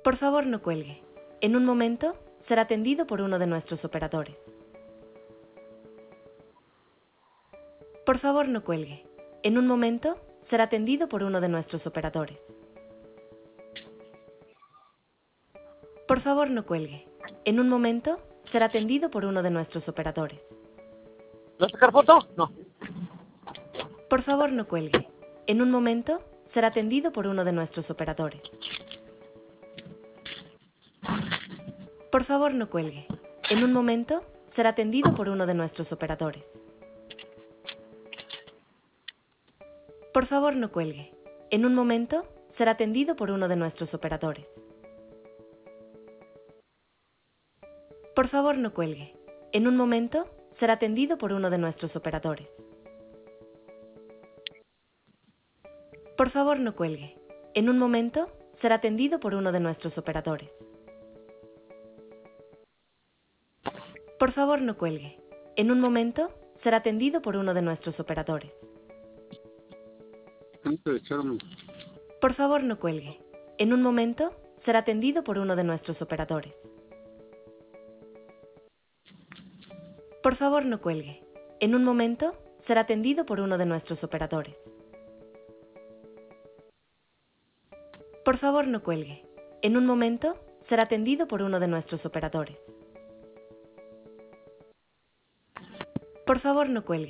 Por favor, no cuelgue. En un momento, será atendido por uno de nuestros operadores. Por favor, no cuelgue. En un momento, será atendido por uno de nuestros operadores. Por favor, no cuelgue. En un momento, será atendido por uno de nuestros operadores. ¿Vas a sacar foto? No. Por favor, no cuelgue. En un momento, será atendido por uno de nuestros operadores. Por favor, no cuelgue. En un momento, será atendido por uno de nuestros operadores. Por favor, no cuelgue. En un momento, será atendido por uno de nuestros operadores. Por favor, no cuelgue. En un momento, será atendido por uno de nuestros operadores. Por favor, no cuelgue. En un momento, será atendido por uno de nuestros operadores. Por favor, no cuelgue. En un momento, será atendido por uno de nuestros operadores. Por favor, no cuelgue. En un momento, será atendido por uno de nuestros operadores. Por favor, no cuelgue. En un momento, será atendido por uno de nuestros operadores. Por favor, no cuelgue. En un momento, será atendido por uno de nuestros operadores. Por favor, no cuelgue.